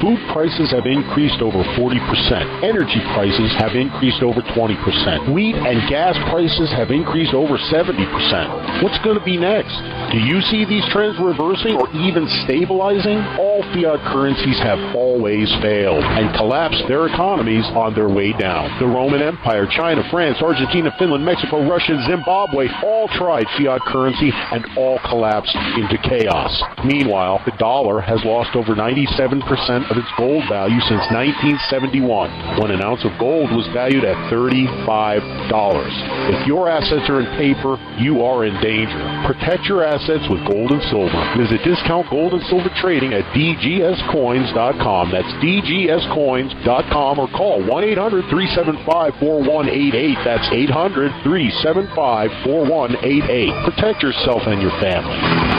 Food prices have increased over 40%. Energy prices have increased over 20%. Wheat and gas prices have increased over 70%. What's going to be next? Do you see these trends reversing or even stabilizing? All fiat currencies have always failed and collapsed their economies on their way down. The Roman Empire, China, France, Argentina, Finland, Mexico, Russia, Zimbabwe all tried fiat currency and all collapsed into chaos. Meanwhile, the dollar has lost over 97% of its gold value since 1971, when an ounce of gold was valued at $35. If your assets are in paper, you are in danger. Protect your assets with gold and silver. Visit Discount Gold and Silver Trading at dgscoins.com. That's dgscoins.com, or call 1-800-375-4188. That's 800-375-4188. Protect yourself and your family.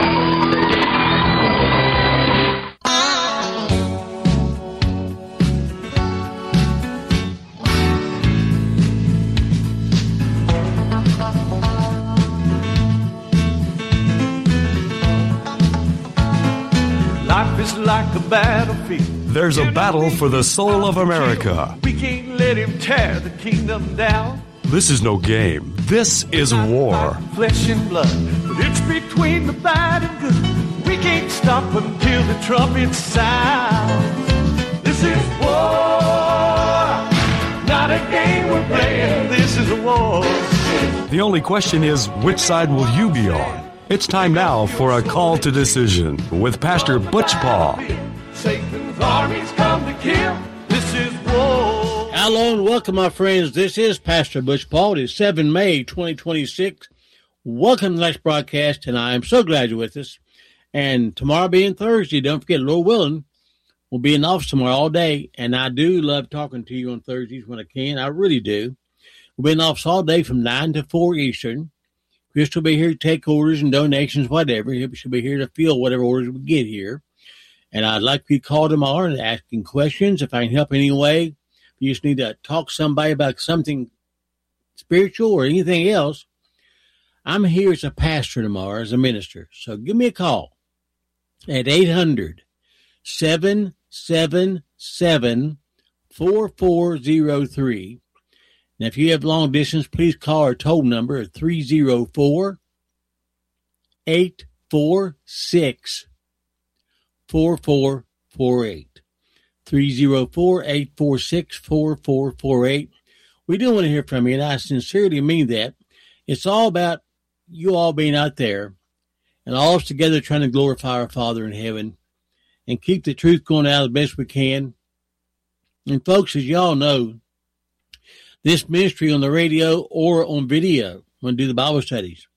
Life is like a battlefield. There's a battle for the soul of America. We can't let him tear the kingdom down. This is no game. This is war. Flesh and blood, but it's between the bad and good. We can't stop until the trumpet sounds. This is war, not a game we're playing. This is a war. The only question is, which side will you be on? It's time now for a call to decision with Pastor Butch Paul. Satan's armies come to kill. This is war. Hello and welcome, my friends. This is Pastor Butch Paul. It is 7 May 2026. Welcome to the next broadcast, and I am so glad you're with us. And tomorrow being Thursday, don't forget, Lord willing, we'll be in the office tomorrow all day. And I do love talking to you on Thursdays when I can. I really do. We'll be in the office all day from 9 to 4 Eastern. Chris will be here to take orders and donations, whatever. She'll be here to fill whatever orders we get here. And I'd like you to call tomorrow and asking questions. If I can help in any way, if you just need to talk to somebody about something spiritual or anything else, I'm here as a pastor tomorrow, as a minister. So give me a call at 800-777-4403. Now, if you have long distance, please call our toll number at 304-846-4448. 304-846-4448. We do want to hear from you, and I sincerely mean that. It's all about you all being out there and all of us together trying to glorify our Father in heaven and keep the truth going out the best we can. And folks, as y'all know, this ministry on the radio or on video, when we do the Bible studies,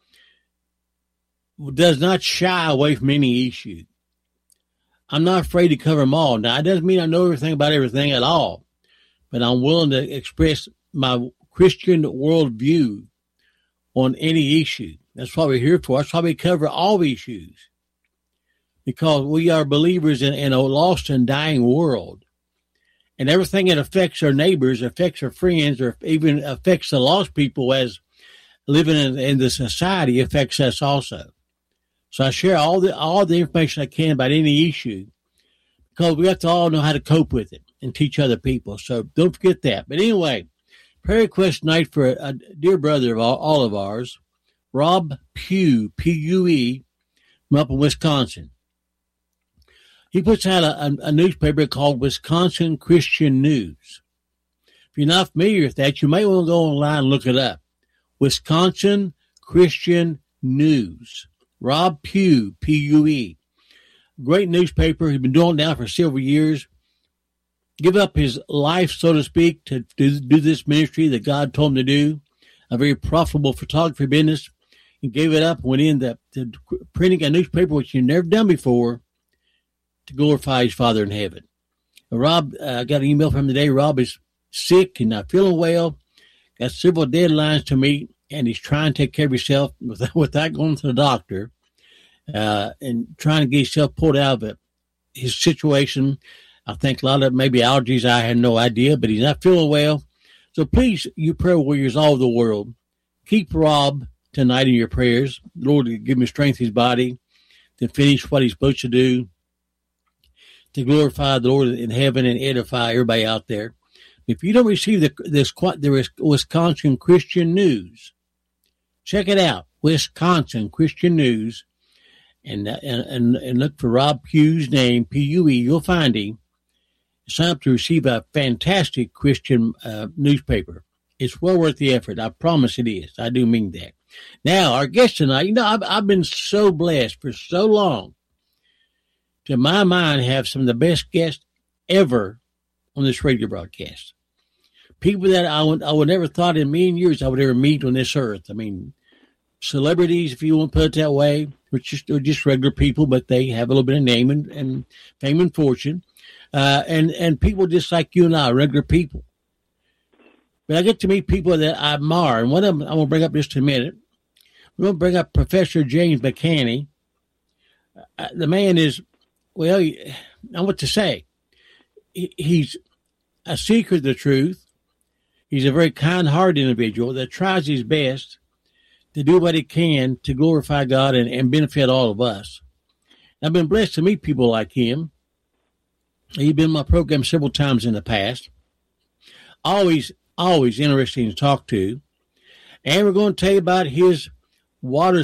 does not shy away from any issue. I'm not afraid to cover them all. Now, it doesn't mean I know everything about everything at all, but I'm willing to express my Christian worldview on any issue. That's what we're here for. That's why we cover all issues, because we are believers in a lost and dying world. And everything that affects our neighbors, affects our friends, or even affects the lost people as living in the society affects us also. So I share all the information I can about any issue, because we have to all know how to cope with it and teach other people. So don't forget that. But anyway, prayer request night for a dear brother of all of ours, Rob Pugh, P-U-E, from up in Wisconsin. He puts out a newspaper called Wisconsin Christian News. If you're not familiar with that, you may want to go online and look it up. Wisconsin Christian News. Rob Pugh, P-U-E. Great newspaper. He's been doing it now for several years. Give up his life, so to speak, to do this ministry that God told him to do. A very profitable photography business. He gave it up and went into printing a newspaper, which he'd never done before, to glorify his Father in heaven. Rob, I got an email from him today. Rob is sick and not feeling well. Got several deadlines to meet, and he's trying to take care of himself without going to the doctor, and trying to get himself pulled out of his situation. I think a lot of it may be allergies. I had no idea, but he's not feeling well. So please, you prayer warriors all over the world, keep Rob tonight in your prayers. Lord, give him strength in his body to finish what he's supposed to do, to glorify the Lord in heaven and edify everybody out there. If you don't receive the Wisconsin Christian News, check it out, Wisconsin Christian News, and look for Rob Pugh's name, P-U-E, you'll find him. Sign up to receive a fantastic Christian newspaper. It's well worth the effort. I promise it is. I do mean that. Now, our guest tonight, I've been so blessed for so long to my mind have some of the best guests ever on this radio broadcast. People that I would never thought in a million years I would ever meet on this earth. I mean, celebrities, if you want to put it that way, which are just regular people, but they have a little bit of name and fame and fortune. And people just like you and I, regular people. But I get to meet people that I admire. And one of them I'm going to bring up just a minute. I'm going to bring up Professor James McCanney. The man is, well, I know what to say. He's a seeker of the truth. He's a very kind-hearted individual that tries his best to do what he can to glorify God and benefit all of us. I've been blessed to meet people like him. He's been in my program several times in the past. Always interesting to talk to. And we're going to tell you about his water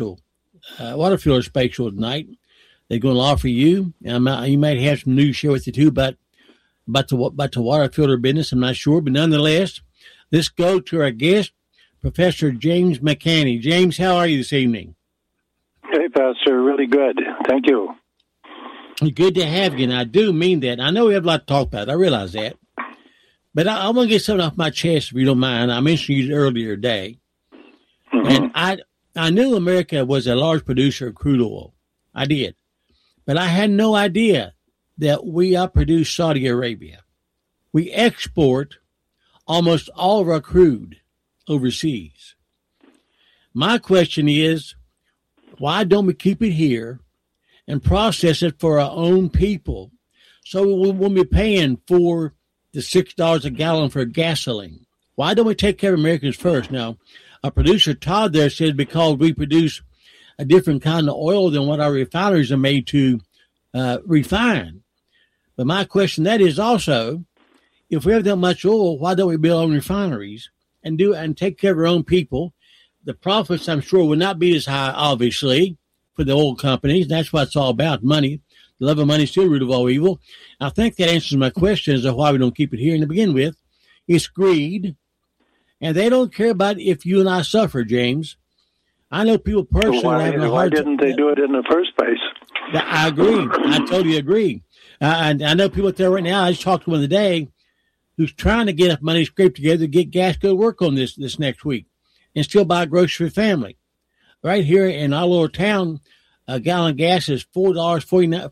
filter spatial tonight. They're going to offer you. You might have some news to share with you too about the water filter business. I'm not sure, but nonetheless, let's go to our guest, Professor James McCanney. James, how are you this evening? Hey, Pastor. Really good. Thank you. Good to have you, and I do mean that. I know we have a lot to talk about. I realize that. But I want to get something off my chest, if you don't mind. I mentioned you earlier today. Mm-hmm. And I knew America was a large producer of crude oil. I did. But I had no idea that we outproduce Saudi Arabia. We export almost all of our crude overseas. My question is, why don't we keep it here and process it for our own people so we won't be paying for the $6 a gallon for gasoline? Why don't we take care of Americans first? Now, our producer Todd there said because we produce a different kind of oil than what our refineries are made to refine. But my question that is also, if we have that much oil, why don't we build our own refineries and take care of our own people? The profits, I'm sure, will not be as high, obviously, for the oil companies. That's what it's all about, money. The love of money is still the root of all evil. I think that answers my question as to why we don't keep it here. And to begin with, it's greed. And they don't care about if you and I suffer, James. I know people personally having a hard time. Why didn't they do it in the first place? I agree. I totally agree. I know people out there right now, I just talked to one today who's trying to get enough money scraped together to get gas go to work on this next week and still buy groceries for family. Right here in our little town, a gallon of gas is $4.49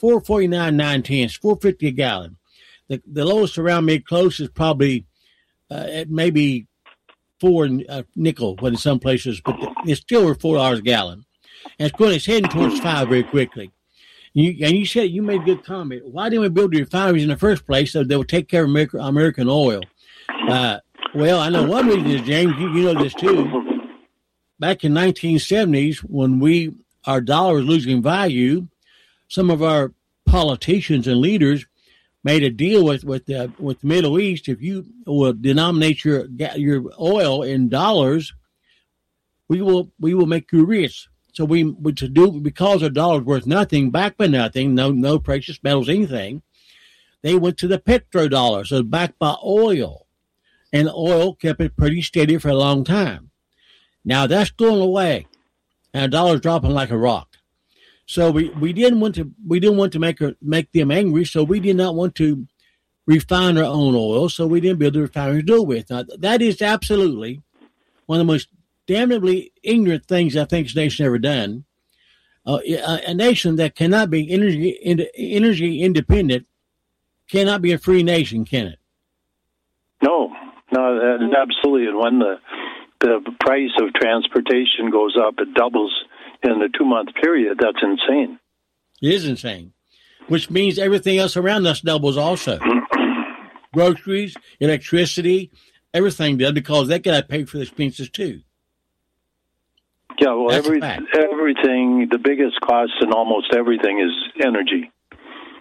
$4.50 a gallon. The lowest around me close is probably maybe $4 nickel, but in some places, but it's still over $4 a gallon, and it's heading towards $5 very quickly. You said you made a good comment. Why didn't we build the refineries in the first place so they would take care of American oil? Well, I know one reason is, James, you know this too. Back in 1970s, when our dollar was losing value, some of our politicians and leaders made a deal with the Middle East. If you will denominate your oil in dollars, we will make you rich. So because our dollar's worth nothing, backed by nothing, no precious metals, anything, they went to the petrodollar, so backed by oil, and oil kept it pretty steady for a long time. Now that's going away, and the dollar's dropping like a rock. So we didn't want to make them angry. So we did not want to refine our own oil. So we didn't build the refineries to do it with. Now that is absolutely one of the most damnably ignorant things I think this nation ever done. A nation that cannot be energy independent cannot be a free nation, can it? No, absolutely. And when the price of transportation goes up, it doubles in a 2-month period. That's insane. It is insane, which means everything else around us doubles also. Groceries, electricity, everything does, because they got to pay for the expenses too. Yeah, well, everything, the biggest cost in almost everything is energy.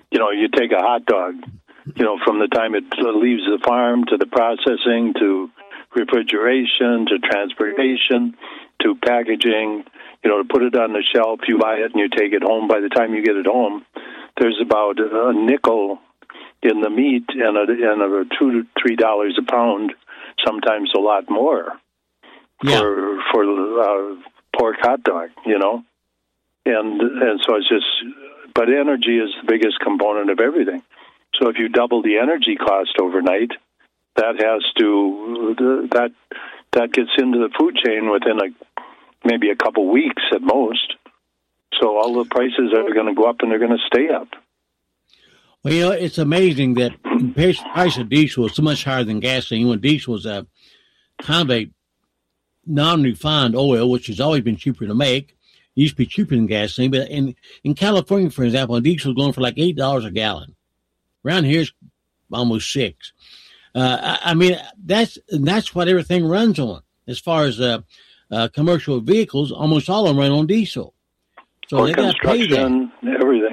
You take a hot dog, from the time it leaves the farm to the processing to refrigeration to transportation to packaging, to put it on the shelf, you buy it and you take it home. By the time you get it home, there's about a nickel in the meat and $2 to $3 a pound, sometimes a lot more for pork hot dog, and so it's just. But energy is the biggest component of everything. So if you double the energy cost overnight, that gets into the food chain within maybe a couple weeks at most. So all the prices are going to go up and they're going to stay up. Well, it's amazing that the price of diesel is so much higher than gasoline. When diesel is a kind of a non-refined oil, which has always been cheaper to make. It used to be cheaper than gasoline, but in California, for example, diesel is going for like $8 a gallon. Around here, it's almost $6. That's what everything runs on. As far as commercial vehicles, almost all of them run on diesel. So they got to pay that. Everything.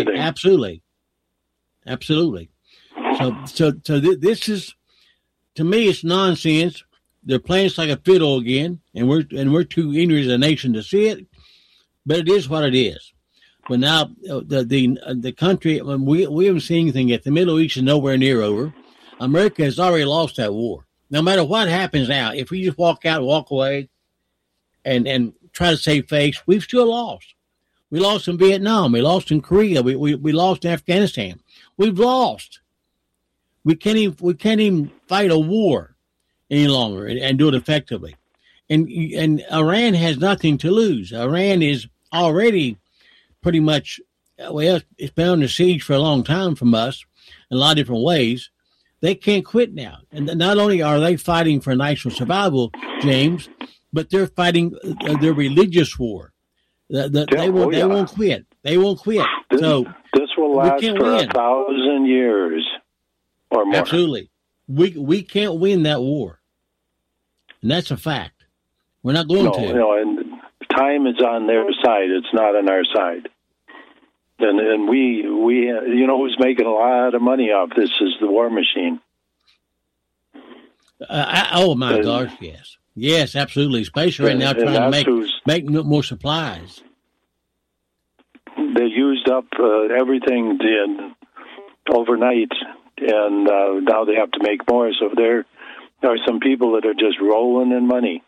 Absolutely. So this is, to me, it's nonsense. They're playing us like a fiddle again, and we're too ignorant as a nation to see it. But it is what it is. But now the country, we haven't seen anything yet. The Middle East is nowhere near over. America has already lost that war. No matter what happens now, if we just walk out, walk away, and try to save face, we've still lost. We lost in Vietnam. We lost in Korea. We lost in Afghanistan. We've lost. We can't even fight a war any longer and do it effectively. And Iran has nothing to lose. Iran is already pretty much, it's been under siege for a long time from us in a lot of different ways. They can't quit now. And not only are they fighting for national survival, James, but they're fighting their religious war. They won't quit. They won't quit. This will last for 1,000 years or more. Absolutely. We can't win that war. And that's a fact. We're not going to. No, and time is on their side. It's not on our side. And we who's making a lot of money off this is the war machine. Oh my gosh, yes. Yes, absolutely. Especially right now trying to make more supplies. They used up everything overnight, and now they have to make more. So there are some people that are just rolling in money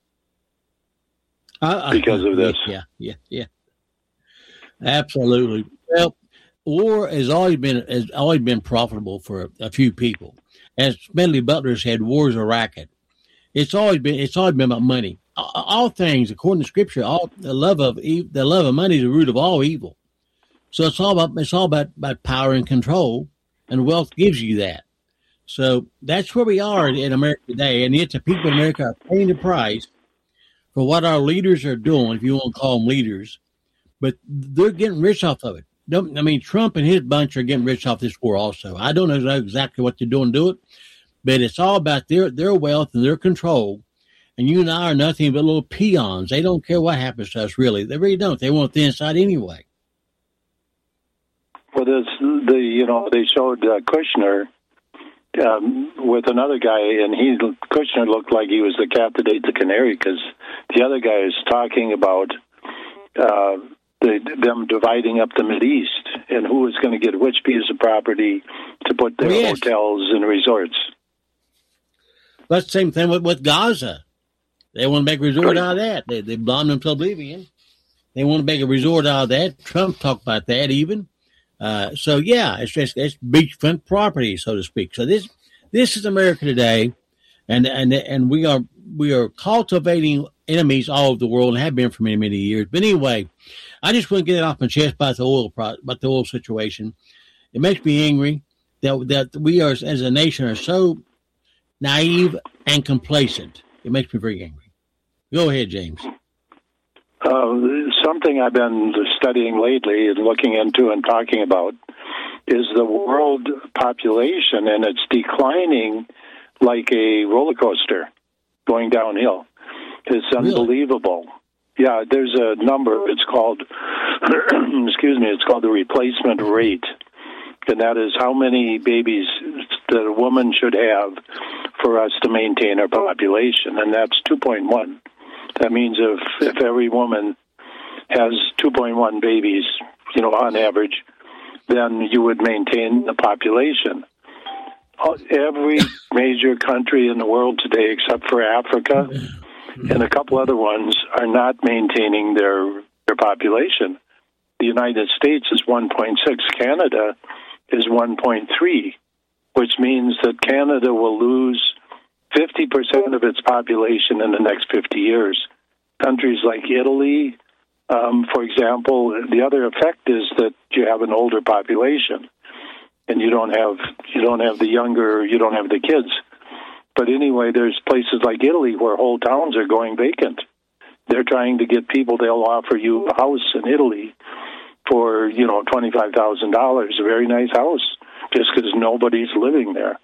because of this. Yeah. Absolutely. Well, war has always been profitable for a few people. As Smedley Butler said, war's a racket. It's always been about money. All things, according to Scripture, the love of money is the root of all evil. So it's all about power and control, and wealth gives you that. So that's where we are in America today, and yet the people in America are paying the price for what our leaders are doing, if you want to call them leaders. But they're getting rich off of it. Trump and his bunch are getting rich off this war also. I don't know exactly what they're doing to do it, but it's all about their wealth and their control. And you and I are nothing but little peons. They don't care what happens to us, really. They really don't. They want the inside anyway. Well, they showed Kushner with another guy, and Kushner looked like he was the cat that ate the canary, because the other guy is talking about them dividing up the Mideast and who is going to get which piece of property to put their hotels and resorts. That's the same thing with Gaza. They want to make a resort out of that. They bombed them to oblivion. They want to make a resort out of that. Trump talked about that even. It's beachfront property, so to speak. So this is America today, and we are cultivating enemies all over the world and have been for many, many years. But anyway, I just want to get it off my chest about the oil situation. It makes me angry that we are, as a nation, are so naive and complacent. It makes me very angry. Go ahead, James. Something I've been studying lately and looking into and talking about is the world population, and it's declining like a roller coaster going downhill. It's unbelievable. Really? Yeah, there's a number. It's called, it's called the replacement rate. and that is how many babies that a woman should have for us to maintain our population, and that's 2.1. That means if every woman has 2.1 babies, on average, then you would maintain the population. Every major country in the world today, except for Africa and a couple other ones, are not maintaining their population. The United States is 1.6. Canada is 1.3, which means that Canada will lose 50% of its population in the next 50 years. Countries like Italy, for example, the other effect is that you have an older population, and you don't have the kids. But anyway, there's places like Italy where whole towns are going vacant. They're trying to get people. They'll offer you a house in Italy for $25,000, a very nice house, just because nobody's living there.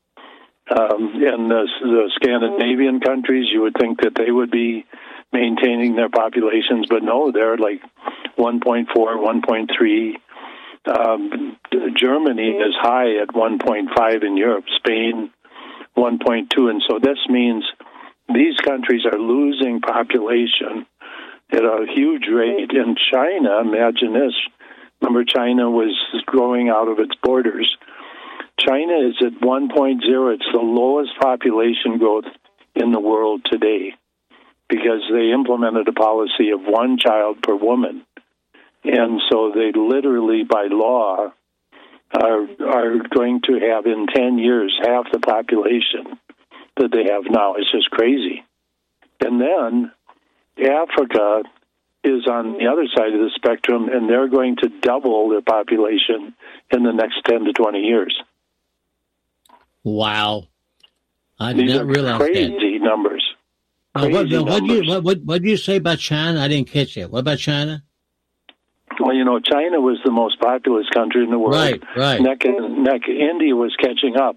And the Scandinavian countries, you would think that they would be maintaining their populations, but no, they're like 1.4, 1.3. Germany is high at 1.5 in Europe, Spain 1.2, and so this means these countries are losing population at a huge rate. In China, imagine this. Remember, China was growing out of its borders. China is at 1.0. It's the lowest population growth in the world today because they implemented a policy of one child per woman. And so they literally, by law, are going to have in 10 years half the population that they have now. It's just crazy. And then Africa is on the other side of the spectrum, and they're going to double their population in the next 10 to 20 years. Wow. I did not realize that. Crazy numbers. What did you say about China? I didn't catch that. What about China? Well, China was the most populous country in the world. Right. India was catching up.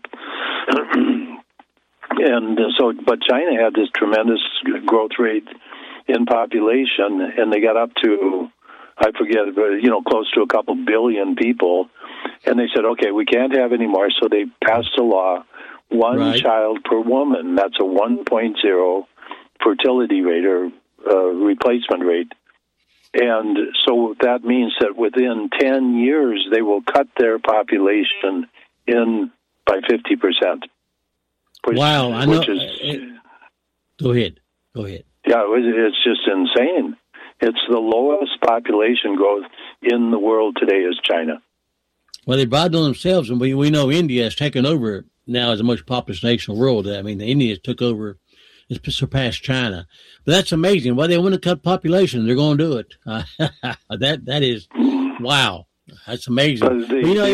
But China had this tremendous growth rate in population, and they got up to, I forget, close to a couple billion people. And they said, okay, we can't have any more. So they passed a law, one child per woman. That's a 1.0 fertility rate or replacement rate. And so that means that within 10 years, they will cut their population by 50%. Wow, I know. Go ahead. Yeah, it's just insane. It's the lowest population growth in the world today is China. Well, they brought it on themselves, and we know India has taken over now as the most populous nation in the world. I mean, India took over, it's surpassed China. But that's amazing. Well, they want to cut population. They're going to do it. That is, wow. That's amazing. But the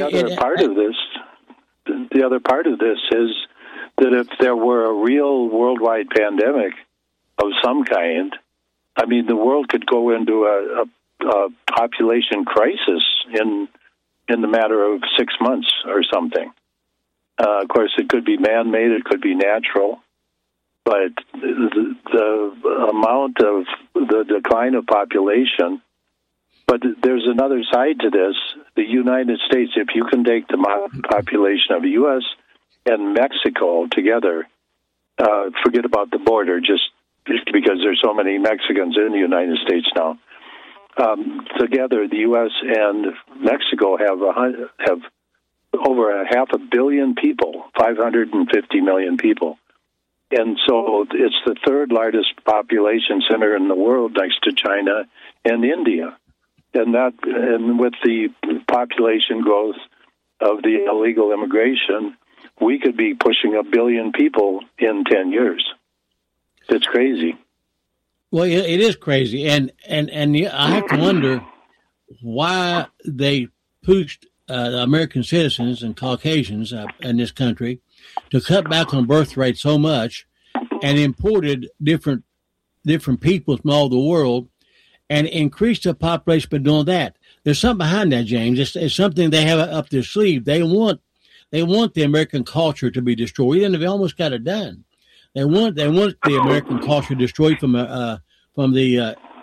other part of this is that if there were a real worldwide pandemic of some kind, I mean, the world could go into a population crisis in the matter of 6 months or something. Of course, it could be man-made, it could be natural, but the amount of the decline of population. But there's another side to this. The United States, if you can take the population of the U.S. and Mexico together, forget about the border, just because there's so many Mexicans in the United States now. Together, the U.S. and Mexico have over 500 million people, 550 million people. And so it's the third largest population center in the world next to China and India. And with the population growth of the illegal immigration, we could be pushing 1 billion people in 10 years. It's crazy. Well, it is crazy, and I have to wonder why they pushed American citizens and Caucasians in this country to cut back on birth rate so much, and imported different people from all the world, and increased the population by doing that. There's something behind that, James. It's something they have up their sleeve. They want the American culture to be destroyed, and they've almost got it done. They want the American culture destroyed from the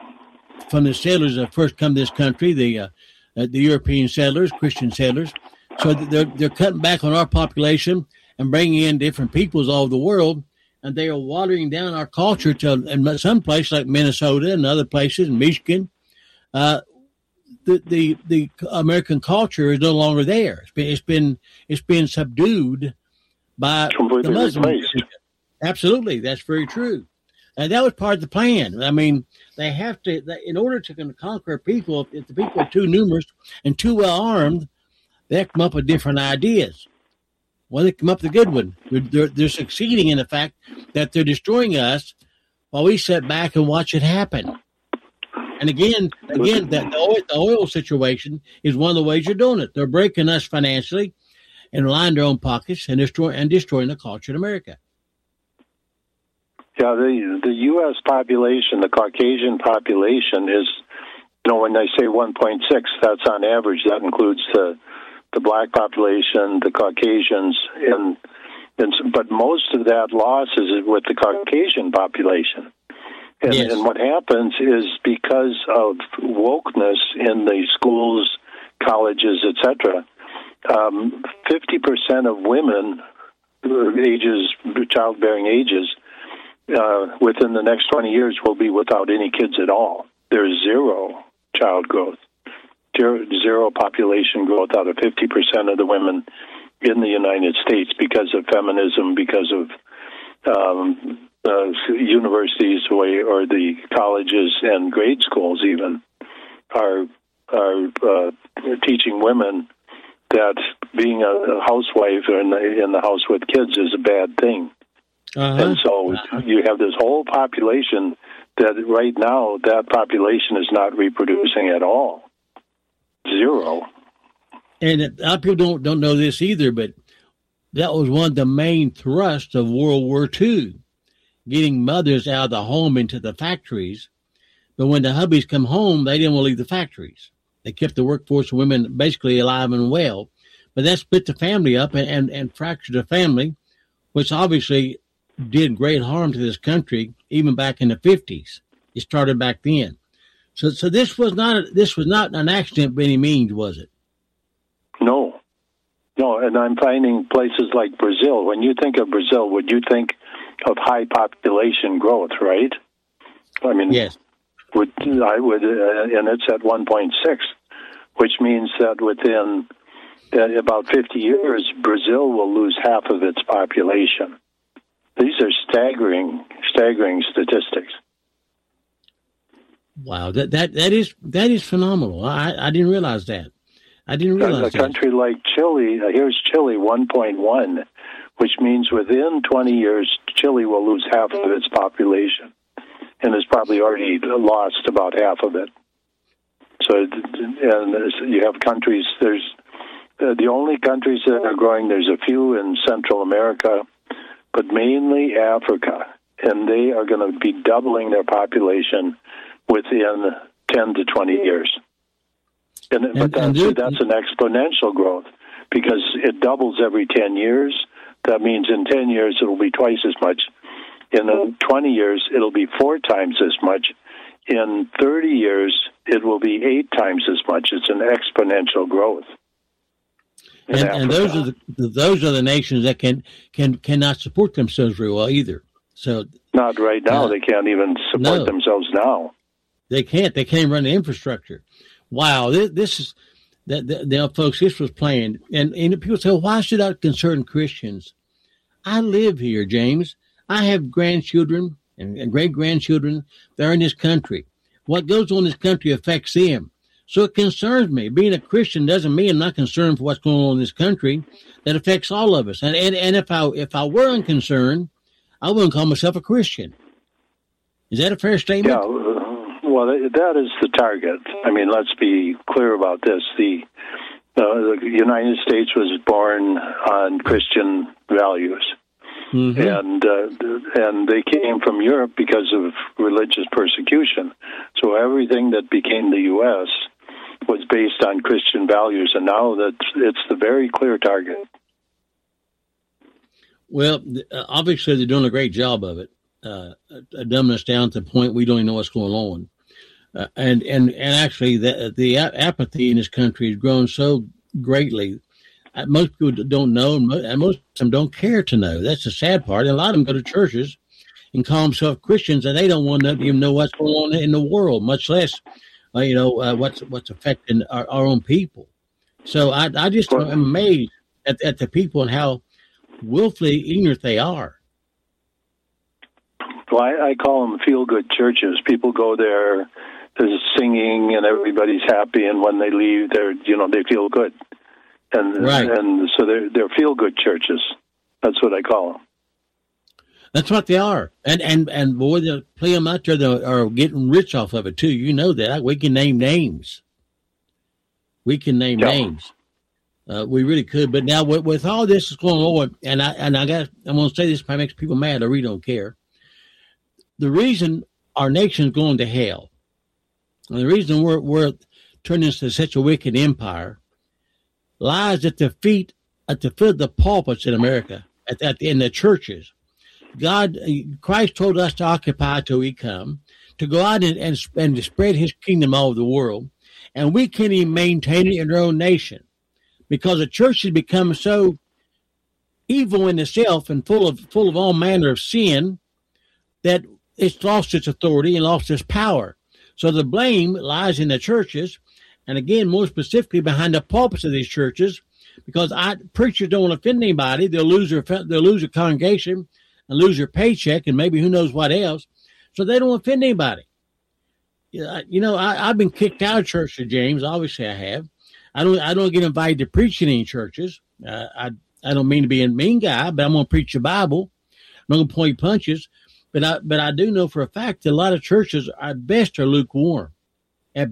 settlers that first come to this country, the European settlers, Christian settlers. So they're cutting back on our population and bringing in different peoples all over the world, and they are watering down our culture to, in some places like Minnesota and other places, Michigan. The American culture is no longer there. It's been subdued by completely the Muslims. replaced. Absolutely, that's very true. And that was part of the plan. I mean, they have to, in order to conquer people, if the people are too numerous and too well armed, they come up with different ideas. Well, they come up with a good one. They're succeeding in the fact that they're destroying us while we sit back and watch it happen. And again, the oil situation is one of the ways you're doing it. They're breaking us financially and lining their own pockets and destroying the culture in America. Yeah, the U.S. population, the Caucasian population is, when I say 1.6, that's on average. That includes the black population, the Caucasians, but most of that loss is with the Caucasian population. And, yes. And what happens is because of wokeness in the schools, colleges, etc., 50% of women, childbearing ages, within the next 20 years will be without any kids at all. There's zero child growth, zero population growth out of 50% of the women in the United States because of feminism, because of universities or the colleges and grade schools even are teaching women that being a housewife or in the house with kids is a bad thing. And so you have this whole population that right now that population is not reproducing at all. Zero. And a lot of people don't know this either, but that was one of the main thrusts of World War II, getting mothers out of the home into the factories. But when the hubbies come home, they didn't want to leave the factories. They kept the workforce of women basically alive and well. But that split the family up and fractured the family, which obviously did great harm to this country, even back in the 50s. It started back then. So this was not an accident by any means, was it? No, and I'm finding places like Brazil. When you think of Brazil, would you think of high population growth, right? I mean, yes. And it's at 1.6, which means that within about 50 years, Brazil will lose half of its population. These are staggering statistics. Wow, that is phenomenal. I didn't realize that. I didn't realize that. A country like Chile, here's Chile, 1.1, which means within 20 years, Chile will lose half of its population, and has probably already lost about half of it. So, and you have countries. There's the only countries that are growing. There's a few in Central America, but mainly Africa, and they are going to be doubling their population within 10 to 20 years. But that's an exponential growth because it doubles every 10 years. That means in 10 years it will be twice as much. In 20 years it'll be 4 times as much. In 30 years it will be 8 times as much. It's an exponential growth. And those are the nations that cannot support themselves very well either. So not right now. They can't even support themselves now. They can't. They can't run the infrastructure. Wow, this is now, folks. This was planned, and people say, "Why should that concern Christians?" I live here, James. I have grandchildren and great grandchildren that are in this country. What goes on in this country affects them, so it concerns me. Being a Christian doesn't mean I'm not concerned for what's going on in this country. That affects all of us. And if I were unconcerned, I wouldn't call myself a Christian. Is that a fair statement? Yeah. Well, that is the target. I mean, let's be clear about this. The United States was born on Christian values, and they came from Europe because of religious persecution. So everything that became the U.S. was based on Christian values, and now it's the very clear target. Well, obviously they're doing a great job of it, dumbing us down to the point we don't even know what's going on. And actually, the apathy in this country has grown so greatly most people don't know, and most of them don't care to know. That's the sad part. And a lot of them go to churches and call themselves Christians, and they don't want to even know what's going on in the world, much less, what's affecting our own people. So I just am amazed at the people and how willfully ignorant they are. Well, I call them feel-good churches. People go there, there's singing, and everybody's happy, and when they leave, they feel good. And so they're feel-good churches. That's what I call them. That's what they are. And boy, they play them out there that are getting rich off of it, too. You know that. We can name names. We really could. But now with all this is going on, and I'm going to say this probably makes people mad. I really don't care. The reason our nation's going to hell, and the reason we're turning into such a wicked empire, lies at the foot of the pulpits in America, in the churches. Christ told us to occupy till He come, to go out and to spread His kingdom all over the world, and we can't even maintain it in our own nation because the church has become so evil in itself and full of all manner of sin that it's lost its authority and lost its power. So the blame lies in the churches, and again, more specifically behind the pulpits of these churches, because preachers don't want to offend anybody. They'll lose their congregation and lose their paycheck and maybe who knows what else. So they don't offend anybody. I've been kicked out of churches, James. Obviously, I have. I don't get invited to preach in any churches. I don't mean to be a mean guy, but I'm going to preach the Bible. I'm not going to point punches. But I do know for a fact that a lot of churches at best are lukewarm. And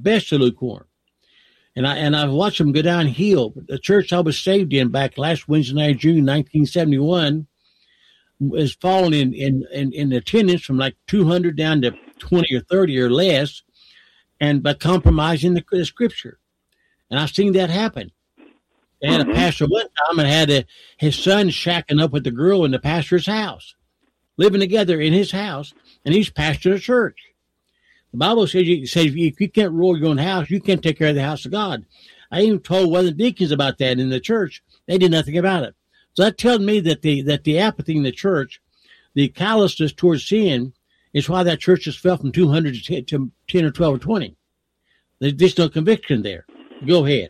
I've watched them go downhill. The church I was saved in back last Wednesday night, June 1971, is falling in attendance from like 200 down to 20 or 30 or less, and by compromising the scripture. And I've seen that happen. They had a pastor one time and had his son shacking up with the girl in the pastor's house, living together in his house, and he's pastoring a church. The Bible says if you can't rule your own house, you can't take care of the house of God. I even told one of the deacons about that in the church. They did nothing about it. So that tells me that the apathy in the church, the callousness towards sin, is why that church has fell from 200 to 10 or 12 or 20. There's just no conviction there. Go ahead.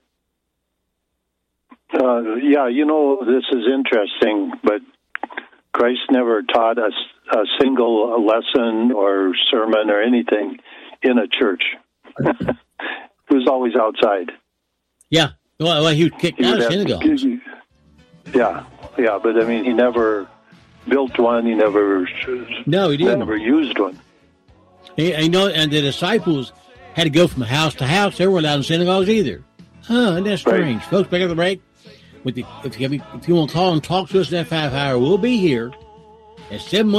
This is interesting, but Christ never taught us a single lesson or sermon or anything in a church. It was always outside. Yeah. Well, he was kicked out of synagogues. Yeah, but I mean, he never built one. He never. No, he didn't. Never used one. And the disciples had to go from house to house. They weren't allowed in synagogues either. Isn't that strange? Right. Folks, back at the break. If you want to call and talk to us in that 5 hour, we'll be here at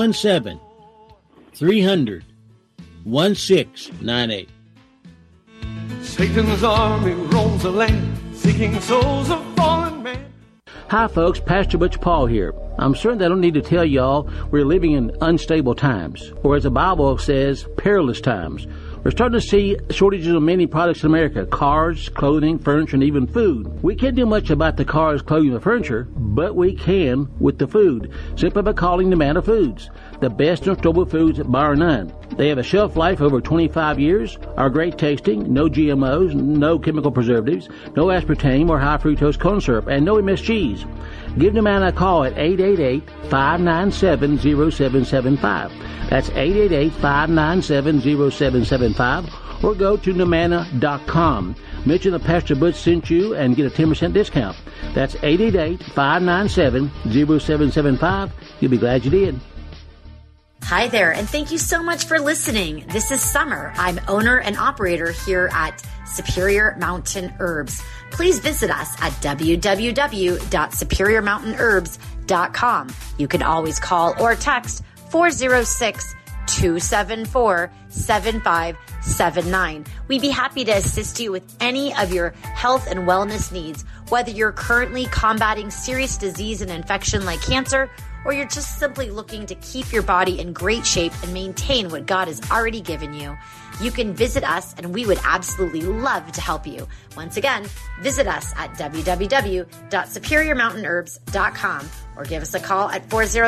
717-300-1698. Satan's army roams the land, seeking souls of fallen men. Hi, folks. Pastor Butch Paul here. I'm certain that I don't need to tell y'all we're living in unstable times, or as the Bible says, perilous times. We're starting to see shortages of many products in America: cars, clothing, furniture, and even food. We can't do much about the cars, clothing, and furniture, but we can with the food, simply by calling Nomana Foods, the best in storable foods bar none. They have a shelf life over 25 years, are great tasting, no GMOs, no chemical preservatives, no aspartame or high fructose corn syrup, and no MSGs. Give Nomana a call at 888-597-0775. That's 888-597-0775, or go to Nomana.com. Mention that Pastor Butch sent you and get a 10% discount. That's 888-597-0775. You'll be glad you did. Hi there, and thank you so much for listening. This is Summer. I'm owner and operator here at Superior Mountain Herbs. Please visit us at www.superiormountainherbs.com. You can always call or text 406-274-7579. We'd be happy to assist you with any of your health and wellness needs, whether you're currently combating serious disease and infection like cancer, or you're just simply looking to keep your body in great shape and maintain what God has already given you, you can visit us and we would absolutely love to help you. Once again, visit us at www.superiormountainherbs.com or give us a call at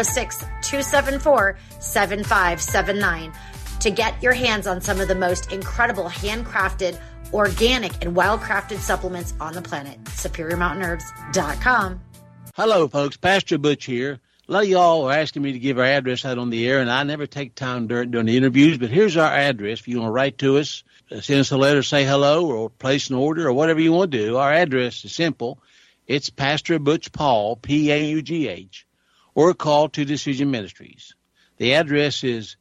406-274-7579 to get your hands on some of the most incredible handcrafted, organic, and well-crafted supplements on the planet. SuperiorMountainHerbs.com. Hello, folks. Pastor Butch here. A lot of y'all are asking me to give our address out on the air, and I never take time during the interviews, but here's our address. If you want to write to us, send us a letter, say hello, or place an order, or whatever you want to do, our address is simple. It's Pastor Butch Paul, P-A-U-G-H, or call to Decision Ministries. The address is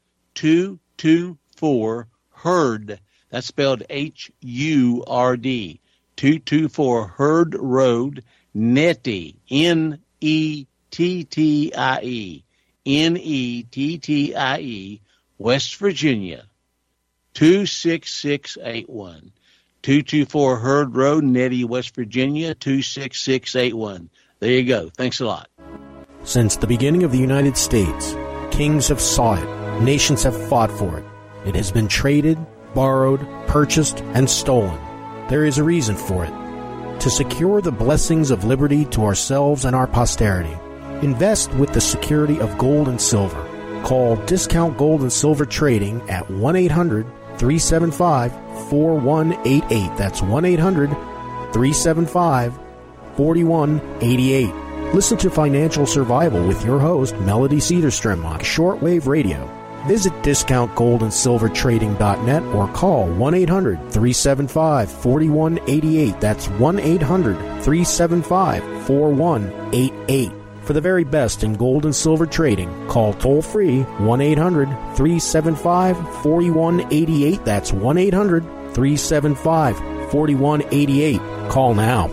224 Hurd. That's spelled H-U-R-D. 224 Hurd Road, Nettie, Nettie, Nettie, West Virginia, 26681. 224 Hurd Road, Nettie, West Virginia, 26681. There you go. Thanks a lot. Since the beginning of the United States, kings have sought it, nations have fought for it. It has been traded, borrowed, purchased, and stolen. There is a reason for it. To secure the blessings of liberty to ourselves and our posterity, invest with the security of gold and silver. Call Discount Gold and Silver Trading at 1-800-375-4188. That's 1-800-375-4188. Listen to Financial Survival with your host, Melody Cedarstrom, on Shortwave Radio. Visit DiscountGoldandSilverTrading.net or call 1-800-375-4188. That's 1-800-375-4188. For the very best in gold and silver trading, call toll-free 1-800-375-4188. That's 1-800-375-4188. Call now.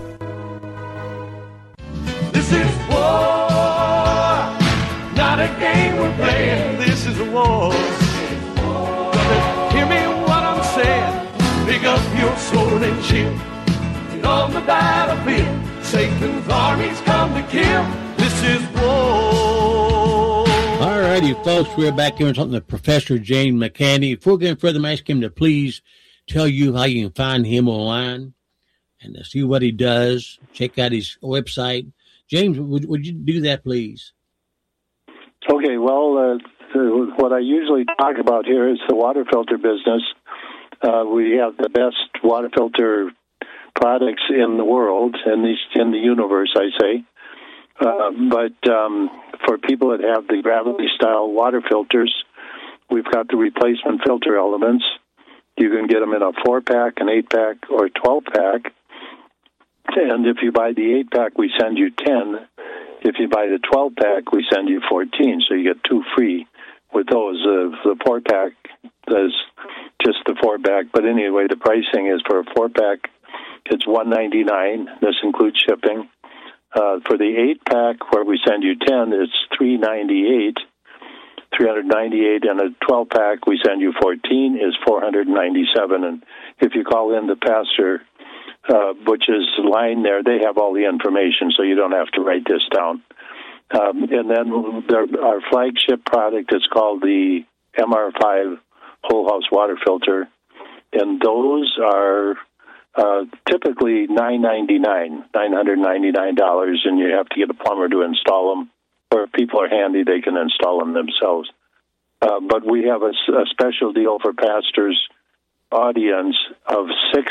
This is war, not a game we're playing. This is a war. Brother, hear me what I'm saying. Pick up your sword and shield. Get on the battlefield. Satan's armies come to kill. This is war. All righty, folks, we're back here talking to Professor James McCanty. Before going further, I'm asking him to please tell you how you can find him online and to see what he does. Check out his website. James, would you do that, please? Okay, well, what I usually talk about here is the water filter business. We have the best water filter products in the world, in the universe, I say. But for people that have the gravity-style water filters, we've got the replacement filter elements. You can get them in a 4-pack, an 8-pack, or a 12-pack. And if you buy the 8-pack, we send you 10. If you buy the 12-pack, we send you 14. So you get 2 free with those. The 4-pack is just the 4-pack. But anyway, the pricing is for a 4-pack, it's $199. This includes shipping. For the 8-pack, where we send you 10, it's $398, and a 12-pack, we send you 14, is $497. And if you call in the Pastor Butch's line there, they have all the information, so you don't have to write this down. And then our flagship product is called the MR5 Whole House Water Filter, and those are typically $999, and you have to get a plumber to install them. Or if people are handy, they can install them themselves. But we have a special deal for pastors' audience of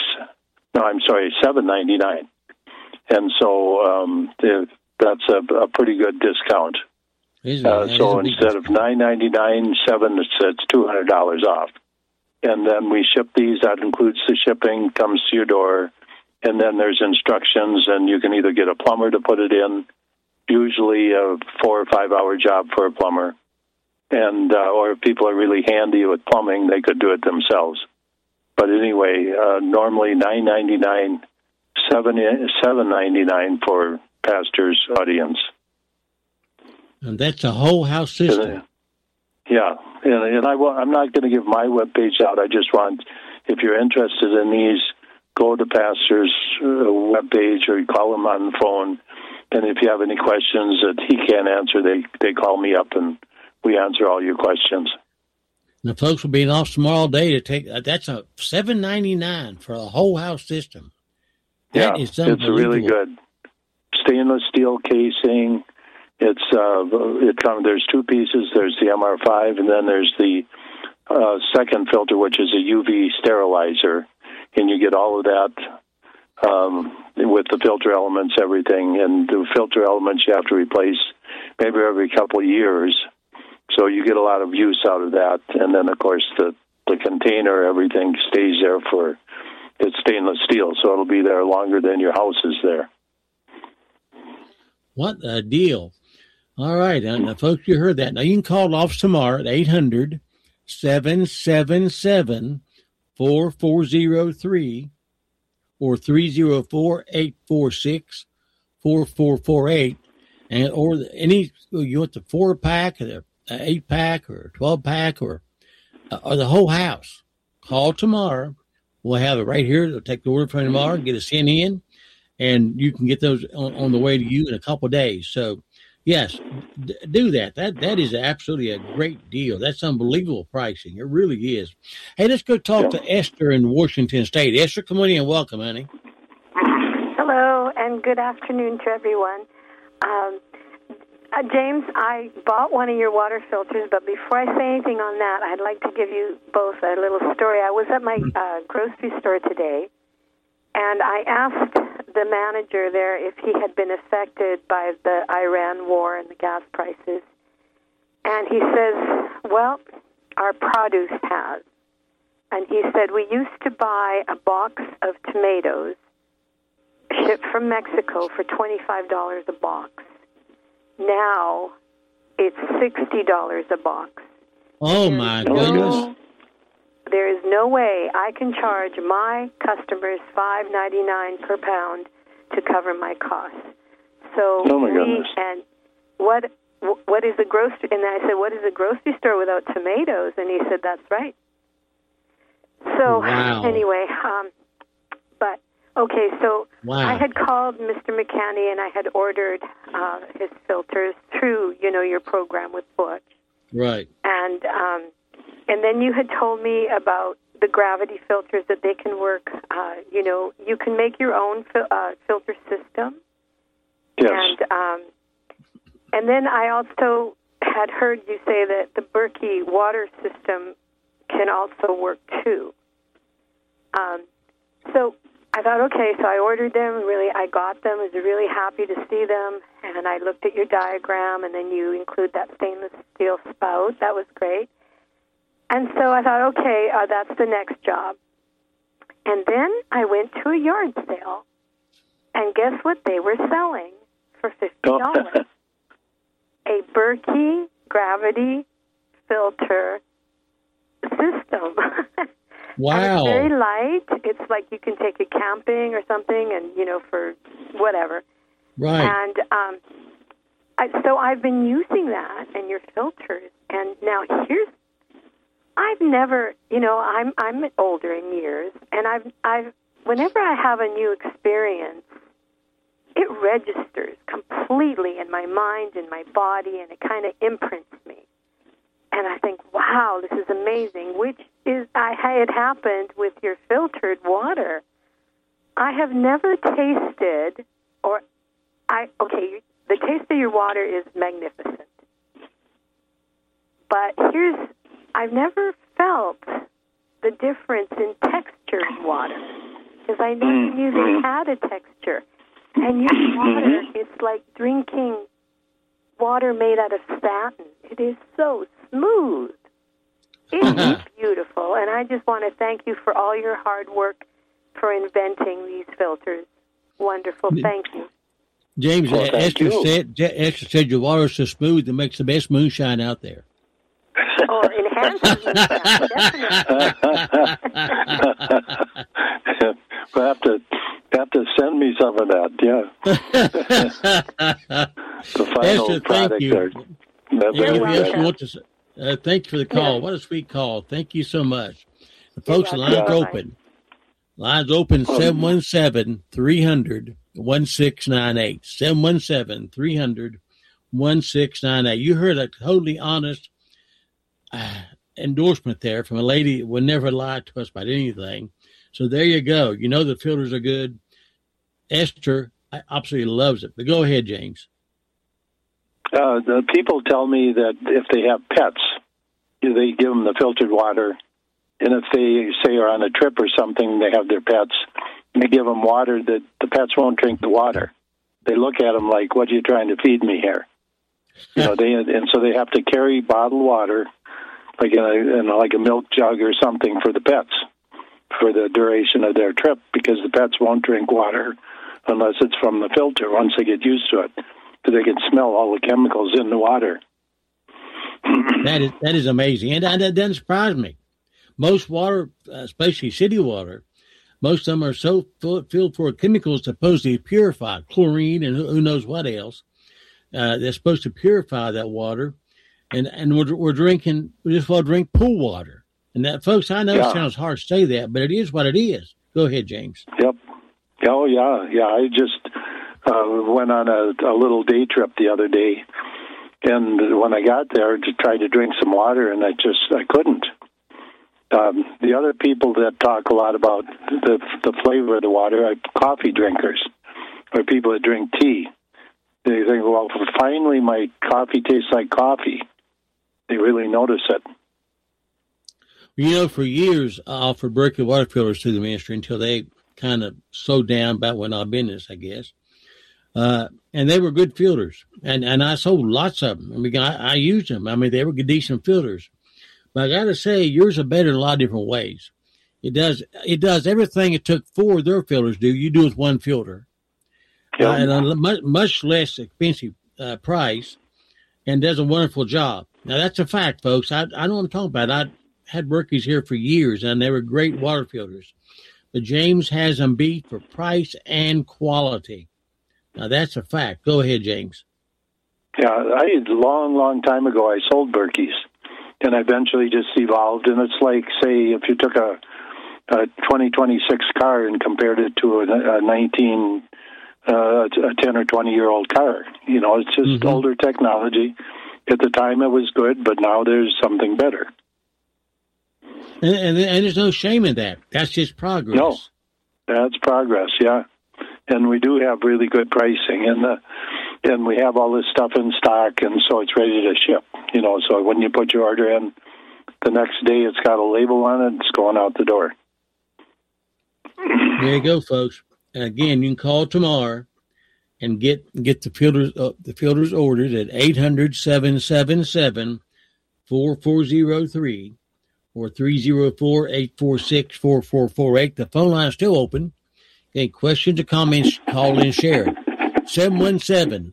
$799, and so that's a pretty good discount. So instead of $999, it's $200 off. And then we ship these. That includes the shipping, comes to your door. And then there's instructions, and you can either get a plumber to put it in, usually a 4 or 5 hour job for a plumber. And or if people are really handy with plumbing, they could do it themselves. But anyway, normally $999, $799 for pastor's audience. And that's a whole house system. Yeah, and I'm not going to give my webpage out. I just want, if you're interested in these, go to the pastor's webpage or you call him on the phone. And if you have any questions that he can't answer, they call me up and we answer all your questions. The folks will be off tomorrow all day to take. That's a $7.99 for a whole house system. That is it's really good. Stainless steel casing. There's two pieces. There's the MR5, and then there's the second filter, which is a UV sterilizer, and you get all of that with the filter elements, everything. And the filter elements you have to replace maybe every couple of years. So you get a lot of use out of that. And then, of course, the container, everything stays there it's stainless steel, so it'll be there longer than your house is there. What a deal. All right. Now, folks, you heard that. Now, you can call off tomorrow at 800-777-4403 or 304-846-4448. Or you want the 4-pack or the 8-pack or 12-pack or the whole house. Call tomorrow. We'll have it right here. They'll take the order from tomorrow, get it sent in, and you can get those on the way to you in a couple of days. So, yes, do that. That is absolutely a great deal. That's unbelievable pricing. It really is. Hey, let's go talk to Esther in Washington State. Esther, come on in and welcome, honey. Hello, and good afternoon to everyone. James, I bought one of your water filters, but before I say anything on that, I'd like to give you both a little story. I was at my grocery store today, and I asked the manager there if he had been affected by the Iran war and the gas prices. And he says, well, our produce has. And he said, we used to buy a box of tomatoes shipped from Mexico for $25 a box. Now it's $60 a box. Oh, my goodness. There is no way I can charge my customers $5.99 per pound to cover my costs. So and what is a grocery? And I said, what is a grocery store without tomatoes? And he said, that's right. So anyway, but okay, so I had called Mr. McCanny and I had ordered his filters through, your program with Butch. Right. And then you had told me about the gravity filters that they can work. You can make your own filter system. Yes. And then I also had heard you say that the Berkey water system can also work too. So I thought, okay, so I ordered them. I got them. I was really happy to see them. And I looked at your diagram, and then you include that stainless steel spout. That was great. And so I thought, okay, that's the next job. And then I went to a yard sale, and guess what they were selling for $50? A Berkey gravity filter system. Wow. And it's very light. It's like you can take it camping or something and, for whatever. Right. And so I've been using that and your filters. And now I've never, I'm older in years, and I've whenever I have a new experience, it registers completely in my mind, in my body, and it kind of imprints me. And I think, wow, this is amazing, it happened with your filtered water. I have never tasted, the taste of your water is magnificent. But I've never felt the difference in texture in water, because I never knew they had a texture. And your water, it's like drinking water made out of satin. It is so smooth. It is beautiful. And I just want to thank you for all your hard work for inventing these filters. Wonderful. Thank you. James, Esther said your water is so smooth it makes the best moonshine out there. Oh, enhances moonshine, definitely. We'll have to send me some of that, the final Esther, product thank you. Thank you for the call. Yeah. What a sweet call. Thank you so much. The folks, the lines are open. Lines open 717-300-1698. 717-300-1698. You heard a totally honest endorsement there from a lady who would never lie to us about anything. So there you go. You know the filters are good. Esther absolutely loves it. But go ahead, James. The people tell me that if they have pets, they give them the filtered water. And if they, say, are on a trip or something, they have their pets, and they give them water that the pets won't drink the water. They look at them like, what are you trying to feed me here? You know, and so they have to carry bottled water, like in like a milk jug or something for the pets for the duration of their trip, because the pets won't drink water unless it's from the filter once they get used to it, because they can smell all the chemicals in the water. That is amazing, and that doesn't surprise me. Most water, especially city water, most of them are so filled full of chemicals supposedly purified, chlorine and who knows what else. They're supposed to purify that water, and we're drinking. We just want to drink pool water. And that, folks, I know it sounds hard to say that, but it is what it is. Go ahead, James. Yep. Oh yeah. I just went on a little day trip the other day, and when I got there to try to drink some water, and I couldn't. The other people that talk a lot about the flavor of the water are coffee drinkers, or people that drink tea. They think, well, finally my coffee tastes like coffee. They really notice it. You know, for years, I offered Berkeley water filters to the ministry until they kind of slowed down about when our business, I guess. And they were good filters. And I sold lots of them. I mean, I used them. I mean, they were decent filters. But I got to say, yours are better in a lot of different ways. It does everything it took 4 of their filters do. You do with one filter. At a much less expensive price, and does a wonderful job. Now, that's a fact, folks. I know what I'm talking about. I had Berkey's here for years, and they were great water filters. But James has them beat for price and quality. Now, that's a fact. Go ahead, James. Yeah, a long time ago, I sold Berkey's, and I eventually just evolved. And it's like, say, if you took a 2026 car and compared it to a 10 or 20-year-old car. You know, it's just older technology. At the time, it was good, but now there's something better. And there's no shame in that. That's just progress. No, that's progress, yeah. And we do have really good pricing, and we have all this stuff in stock, and so it's ready to ship. You know, so when you put your order in, the next day it's got a label on it, it's going out the door. There you go, folks. And again, you can call tomorrow and get the filters ordered at 800-777-4403 or 304-846-4448. The phone line is still open. Any questions or comments, call in, share. 717-300-1698.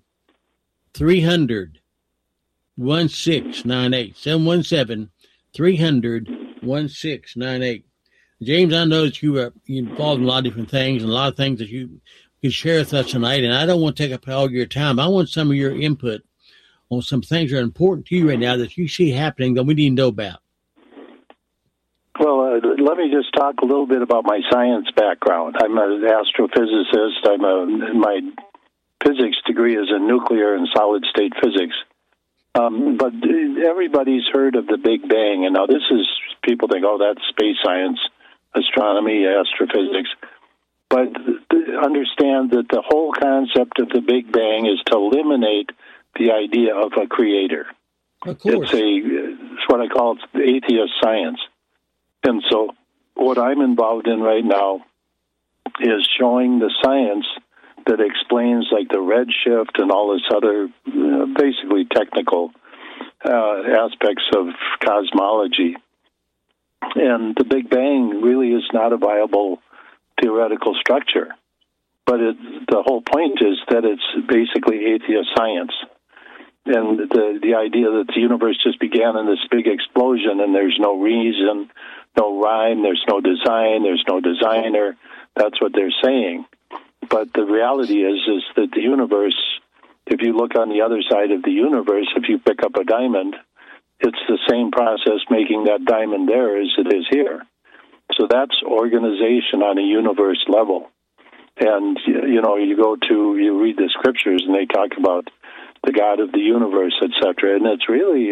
717-300-1698. James, I know that you're involved in a lot of different things and a lot of things that you can share with us tonight, and I don't want to take up all your time. I want some of your input on some things that are important to you right now that you see happening that we need to know about. Well, let me just talk a little bit about my science background. I'm an astrophysicist. My physics degree is in nuclear and solid-state physics. But everybody's heard of the Big Bang, and now this is, people think, oh, that's space science, astronomy, astrophysics. But understand that the whole concept of the Big Bang is to eliminate the idea of a creator. Of course. It's what I call atheist science. And so what I'm involved in right now is showing the science that explains like the redshift and all this other basically technical aspects of cosmology. And the Big Bang really is not a viable theoretical structure. But the whole point is that it's basically atheist science. And the idea that the universe just began in this big explosion and there's no reason, no rhyme, there's no design, there's no designer, that's what they're saying. But the reality is that the universe, if you look on the other side of the universe, if you pick up a diamond, it's the same process making that diamond there as it is here. So that's organization on a universe level. And, you read the scriptures and they talk about the God of the universe, etc. And it's really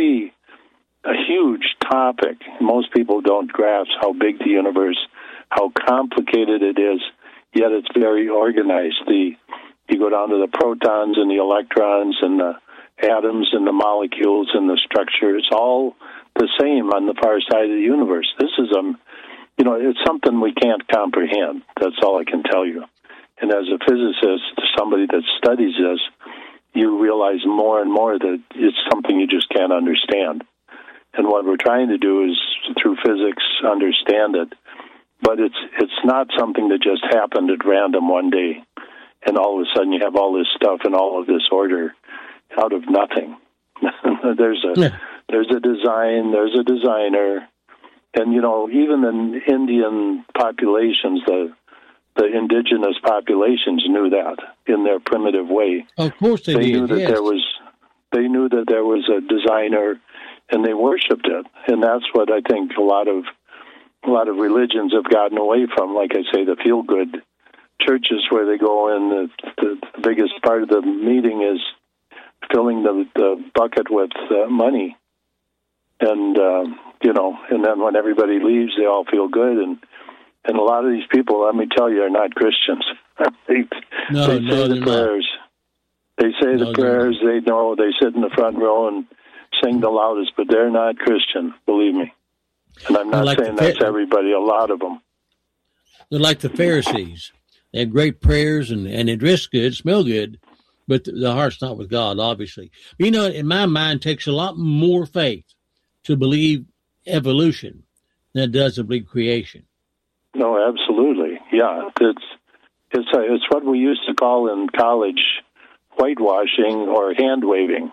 a huge topic. Most people don't grasp how big the universe, how complicated it is, yet it's very organized. You go down to the protons and the electrons and the atoms and the molecules and the structure. It's all the same on the far side of the universe. This is it's something we can't comprehend. That's all I can tell you. And as a physicist, somebody that studies this, you realize more and more that it's something you just can't understand. And what we're trying to do is, through physics, understand it. But it's not something that just happened at random one day, and all of a sudden you have all this stuff and all of this order out of nothing. There's a design, there's a designer, and even the Indian populations, the indigenous populations knew that in their primitive way. Of course they knew did, that they knew that there was a designer, and they worshipped it. And that's what I think a lot of religions have gotten away from. Like I say, the feel-good churches where they go in, the biggest part of the meeting is filling the bucket with money. And, and then when everybody leaves, they all feel good. And a lot of these people, let me tell you, are not Christians. They say the prayers. They say the prayers. They know. They sit in the front row and sing the loudest, but they're not Christian, believe me. And I'm not saying that's everybody, a lot of them. They're like the Pharisees. They have great prayers and they dress good, smell good, but the heart's not with God, obviously. But, in my mind, it takes a lot more faith to believe evolution than it does to believe creation. No, absolutely. Yeah. It's what we used to call in college whitewashing or hand waving.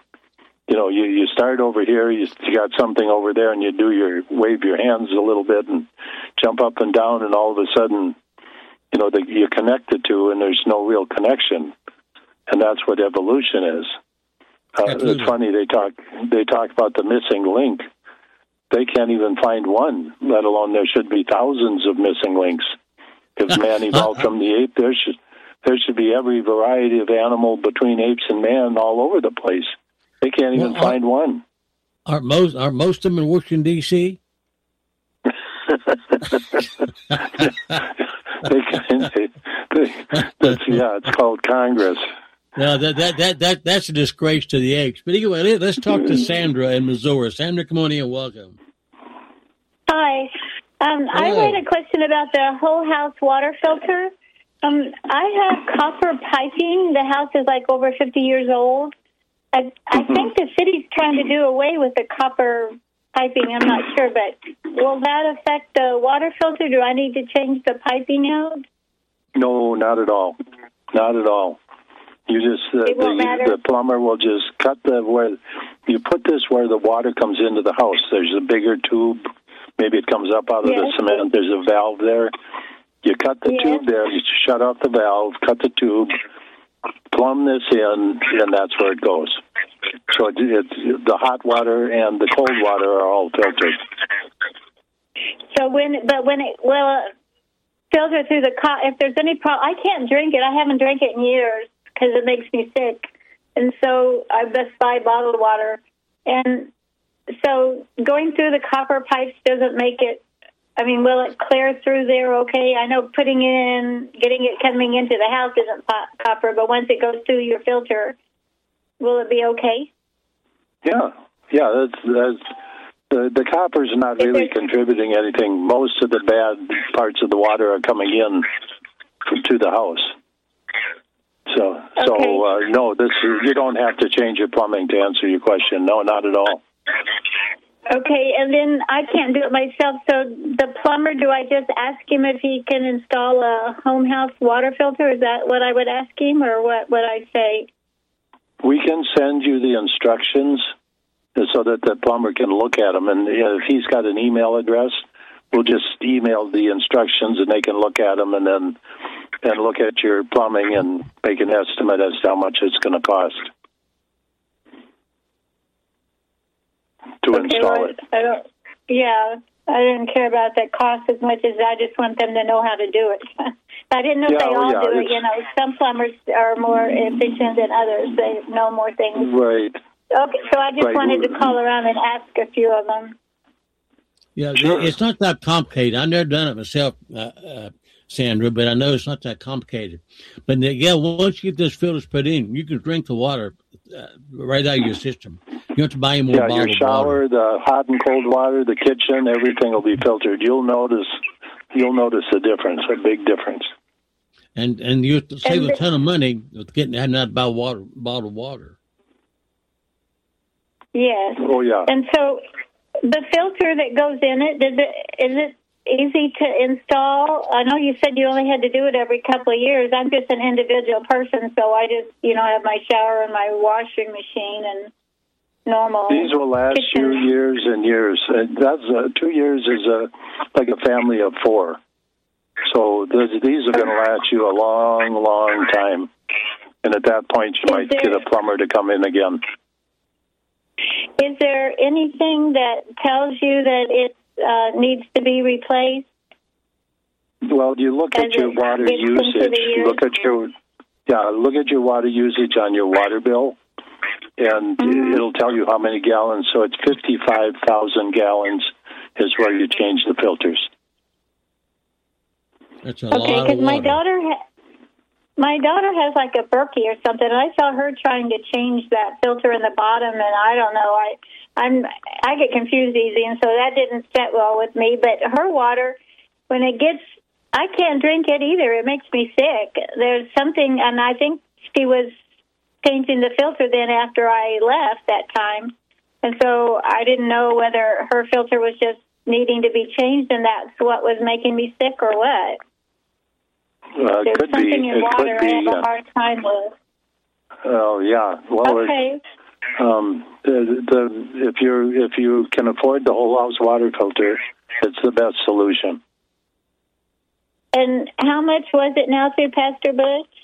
You start over here, you got something over there, and you wave your hands a little bit and jump up and down, and all of a sudden, you're connected to, and there's no real connection. And that's what evolution is. It's funny, they talk about the missing link. They can't even find one, let alone there should be thousands of missing links. If man evolved from the ape, there should be every variety of animal between apes and man all over the place. They can't even find one. Aren't most of them in Washington, D.C.? It's called Congress. No, that's a disgrace to the apes. But anyway, let's talk to Sandra in Missouri. Sandra, come on in. Welcome. Hi. I had a question about the whole house water filter. I have copper piping. The house is like over 50 years old. I think the city's trying to do away with the copper piping. I'm not sure, but will that affect the water filter? Do I need to change the piping out? No, not at all. Not at all. You just the plumber will just cut where you put this where the water comes into the house. There's a bigger tube. Maybe it comes up out of the cement. There's a valve there. You cut the tube there. You shut off the valve. Cut the tube. Plumb this in, and that's where it goes. So it's the hot water and the cold water are all filtered. So when it will filter through if there's any problem, I can't drink it. I haven't drank it in years because it makes me sick, and so I just buy bottled water. And so going through the copper pipes doesn't make it. I mean, will it clear through there okay? I know getting it coming into the house isn't copper, but once it goes through your filter, will it be okay? Yeah. That's the copper's not really contributing anything. Most of the bad parts of the water are coming in to the house. So no, you don't have to change your plumbing to answer your question. No, not at all. Okay, and then I can't do it myself, so the plumber, do I just ask him if he can install a home house water filter? Is that what I would ask him, or what would I say? We can send you the instructions so that the plumber can look at them, and if he's got an email address, we'll just email the instructions, and they can look at them, and then look at your plumbing and make an estimate as to how much it's going to cost to install it. I didn't care about the cost as much as I just want them to know how to do it. I didn't know if they all do it. You know, some plumbers are more efficient than others. They know more things. Right. Okay, so I just wanted to call around and ask a few of them. Yeah, sure. It's not that complicated. I've never done it myself, Sandra, but I know it's not that complicated. But once you get those filters put in, you can drink the water right out of your system. You don't have to buy any more bottled water. Your shower, the hot and cold water, the kitchen, everything will be filtered. You'll notice a difference, a big difference. And you save a ton of money with having to buy bottled water. Yes. Oh yeah. And so the filter that goes in it, is it easy to install? I know you said you only had to do it every couple of years. I'm just an individual person, so I just, have my shower and my washing machine and normal. These will last you years and years. That's 2 years is like a family of 4. So these are going to last you a long, long time. And at that point, you might get a plumber to come in again. Is there anything that tells you that it needs to be replaced? Well, you look at your water usage. Look at your water usage on your water bill, and it'll tell you how many gallons. So it's 55,000 gallons is where you change the filters. That's a lot of water. Okay, because my daughter has like a Berkey or something, and I saw her trying to change that filter in the bottom, and I don't know. I get confused easy, and so that didn't set well with me. But her water, when it gets, I can't drink it either. It makes me sick. There's something, and I think she was changing the filter then after I left that time, and so I didn't know whether her filter was just needing to be changed, and that's what was making me sick or what. There's could something be. in water I have a hard time with. Oh yeah. Well, okay. If you can afford the whole house water filter, it's the best solution. And how much was it now through Pastor Butch?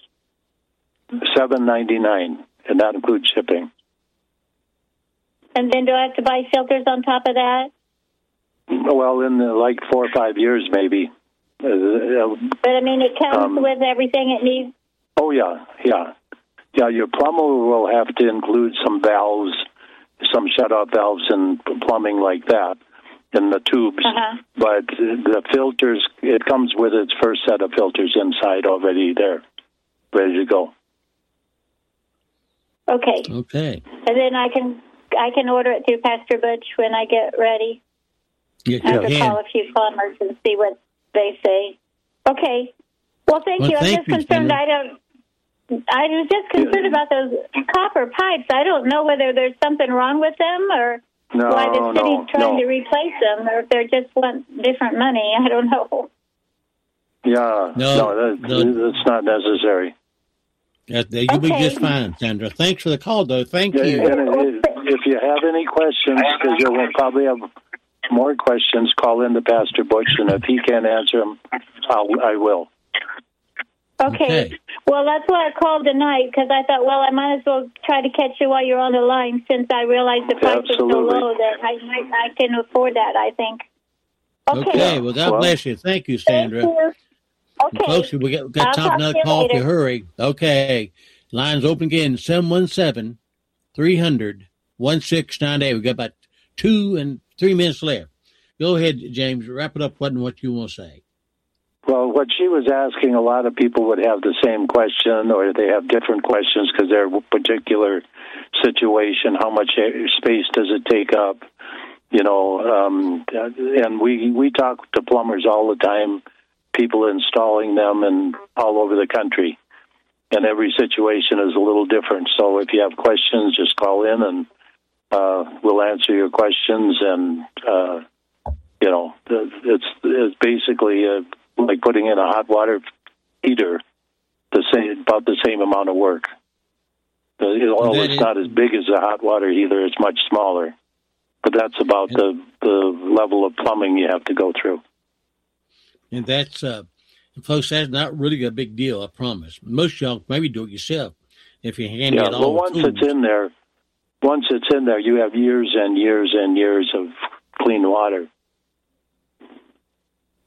$7.99, and that includes shipping. And then do I have to buy filters on top of that? Well, in 4 or 5 years, maybe. But I mean, it comes with everything it needs. Oh yeah. Your plumber will have to include some valves, some shut-off valves, and plumbing like that in the tubes. But the filters, it comes with its first set of filters inside already there, ready to go. Okay. And then I can order it through Pastor Butch when I get ready. I have to call a few plumbers and see what they say. Okay. Well, thank you. I'm just concerned. I was just concerned about those copper pipes. I don't know whether there's something wrong with them or why the city's trying to replace them, or if they just want different money. I don't know. Yeah. No, that's not necessary. You'll be just fine, Sandra. Thanks for the call, though. Thank you. And if you have any questions, because you'll probably have more questions, call in to Pastor Butch, and if he can't answer them, I will. Okay. Well, that's why I called tonight, because I thought, well, I might as well try to catch you while you're on the line, since I realized the price is so low that I can afford that, I think. Okay. Well, God bless you. Thank you, Sandra. Thank you. Okay. Folks, we got time for another call if you hurry. Okay. Lines open again, 717-300-1698. We've got about 2 and 3 minutes left. Go ahead, James. Wrap it up. What you want to say? Well, what she was asking, a lot of people would have the same question, or they have different questions because their particular situation. How much space does it take up? And we talk to plumbers all the time, people installing them, and all over the country. And every situation is a little different. So if you have questions, just call in and we'll answer your questions. And it's basically like putting in a hot water heater, about the same amount of work. It's not as big as a hot water heater; it's much smaller. But that's about the level of plumbing you have to go through. And that's, folks, that's not really a big deal, I promise. Most of y'all maybe do it yourself if you hand it all. Well, once it's in there, you have years and years and years of clean water.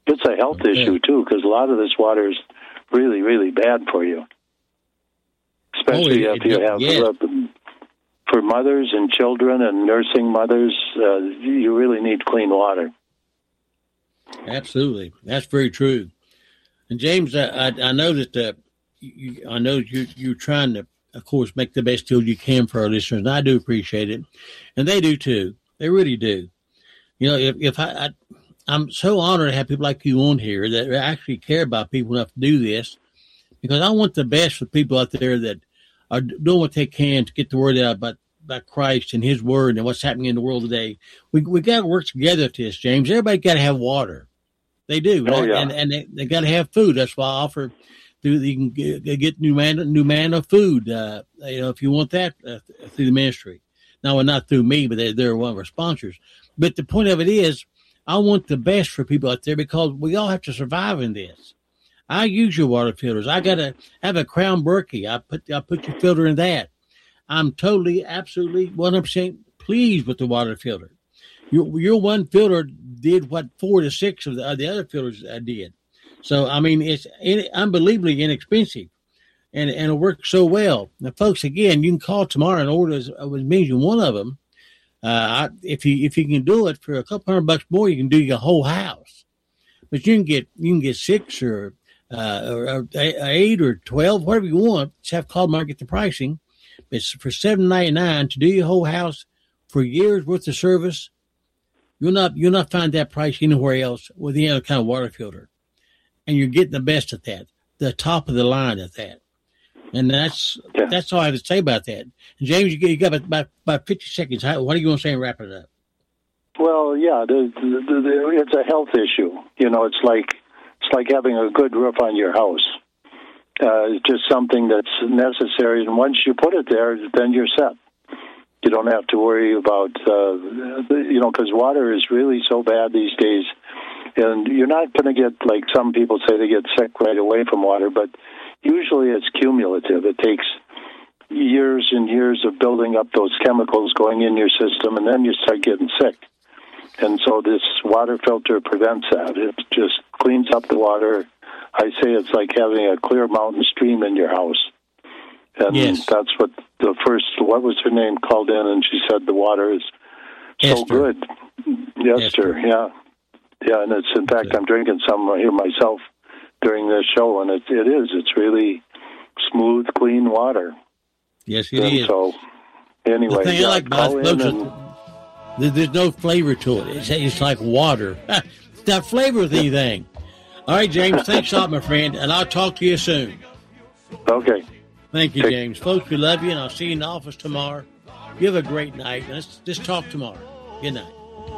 It's a health issue, too, because a lot of this water is really, really bad for you. Especially if you have, for mothers and children and nursing mothers, you really need clean water. Absolutely. That's very true. And James, I know that you're trying to, of course, make the best deal you can for our listeners, and I do appreciate it. And they do, too. They really do. You know, if I'm so honored to have people like you on here that actually care about people enough to do this, because I want the best for people out there that are doing what they can to get the word out about Christ and His Word and what's happening in the world today. We got to work together to this, James. Everybody got to have water. They do, oh, yeah. and they got to have food. That's why I offer. You can get new manna food. If you want that through the ministry. Now, not through me, but they're one of our sponsors. But the point of it is, I want the best for people out there because we all have to survive in this. I use your water filters. I have a Crown Berkey. I put your filter in that. I'm totally, absolutely, 100% pleased with the water filter. Your one filter did what 4 to 6 of the other filters did. So, I mean, it's unbelievably inexpensive, and it works so well. Now, folks, again, you can call tomorrow and order as many as you want of them. If you can do it for a couple $100 more, you can do your whole house. But you can get 6 or 8 or 12, whatever you want. Just have to call them and get the pricing. It's for $7.99 to do your whole house for years worth of service. You'll not find that price anywhere else with any other kind of water filter. And you're getting the best at that, the top of the line at that. And that's all I have to say about that. And James, you got about 50 seconds. What are you going to say and wrap it up? Well, yeah, it's a health issue. You know, it's like having a good roof on your house. It's just something that's necessary, and once you put it there, then you're set. You don't have to worry about, because water is really so bad these days. And you're not going to get, like some people say, they get sick right away from water, but usually it's cumulative. It takes years and years of building up those chemicals going in your system, and then you start getting sick. And so this water filter prevents that. It just cleans up the water. I say it's like having a clear mountain stream in your house. And that's what what was her name, called in, and she said the water is so good. Esther, yeah. Yeah, and in fact, I'm drinking some here myself during this show, and it's really smooth, clean water. Yes, it is. So, anyway, the thing I like about there's no flavor to it. It's like water. It's not flavor with anything. All right, James, thanks a lot, my friend, and I'll talk to you soon. Okay. Thank you, James. Folks, we love you, and I'll see you in the office tomorrow. You have a great night. Let's just talk tomorrow. Good night.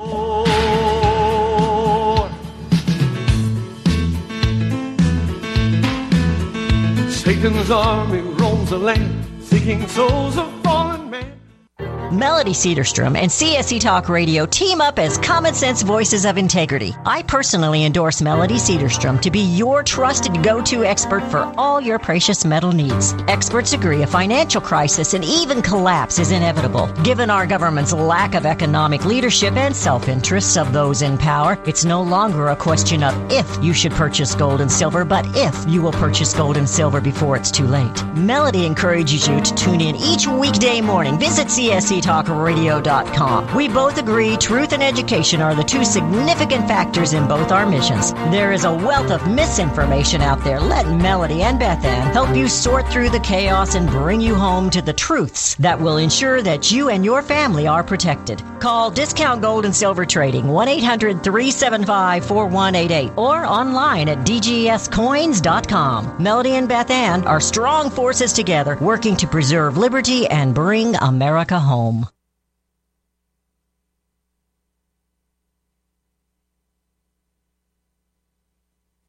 Satan's army roams the land, seeking souls of fallen men. Melody Cedarstrom and CSC Talk Radio team up as common sense voices of integrity. I personally endorse Melody Cedarstrom to be your trusted go-to expert for all your precious metal needs. Experts agree a financial crisis and even collapse is inevitable. Given our government's lack of economic leadership and self-interests of those in power, it's no longer a question of if you should purchase gold and silver, but if you will purchase gold and silver before it's too late. Melody encourages you to tune in each weekday morning. Visit CSCTalkRadio.com. We both agree truth and education are the two significant factors in both our missions. There is a wealth of misinformation out there. Let Melody and Beth Ann help you sort through the chaos and bring you home to the truths that will ensure that you and your family are protected. Call Discount Gold and Silver Trading 1-800-375-4188 or online at dgscoins.com. Melody and Beth Ann are strong forces together working to preserve liberty and bring America home.